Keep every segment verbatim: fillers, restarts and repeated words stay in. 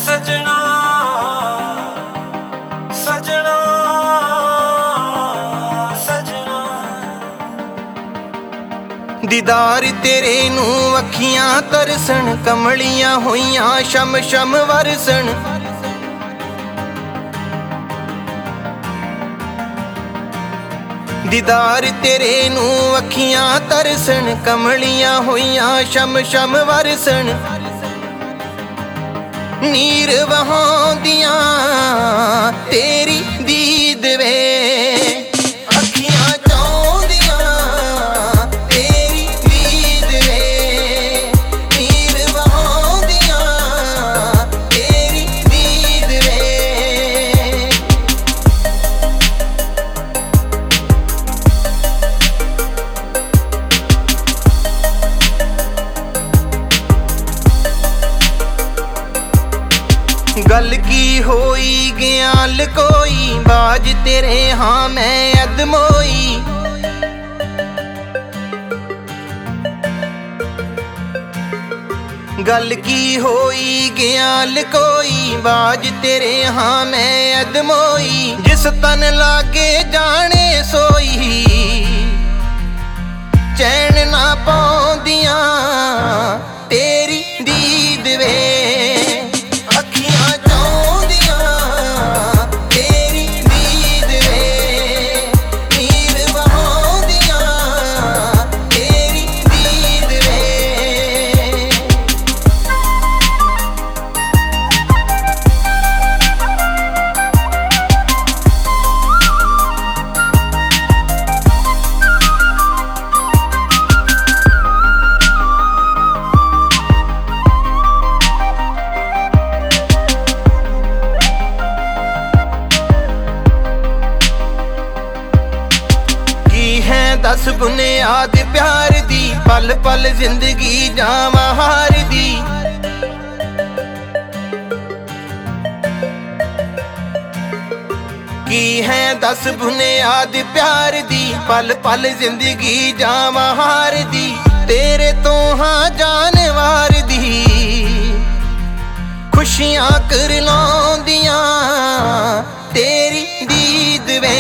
सजना सजना सजना दीदार तेरे नू अखियां तरसन कमलियां होइयां शम शम वरसन दीदार तेरे नू अखियां तरसन कमलियां होइयां शम शम वरसन नीर वहांदियां तेरी दीद वे अखियां चाहदियां तेरी दीद वे नीर वहांदियां तेरी दीद वे गल की होई गया लकोई बाज तेरे हाँ मैं अदमोई गल की होई गया लकोई बाज तेरे हाँ मैं अदमोई जिस तन लागे जाने सोई चैन ना पाउंदियां तेरी दीद वे दस बुनियाद प्यार दी पल पल जिंदगी जावा हार दी की है दस बुनियाद प्यार दी पल पल जिंदगी जावा हार दी तेरे तो हाँ जानवार दी खुशियां कर लौंदियां तेरी दीद वे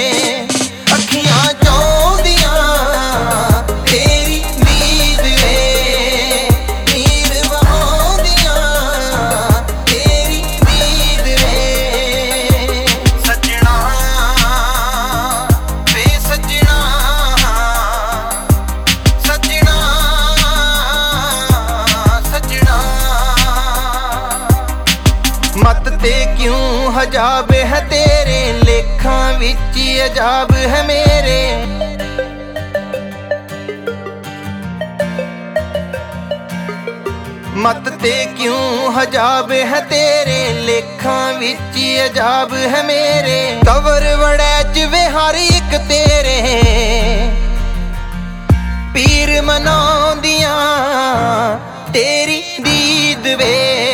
मत ते क्यों हजाब है तेरे लेखा विच अजाब है मेरे मत ते क्यों हजाब है तेरे लेखा विच अजाब है मेरे कवर वड़ैच वे हर एक तेरे पीर मनाउंदियां तेरी दीद वे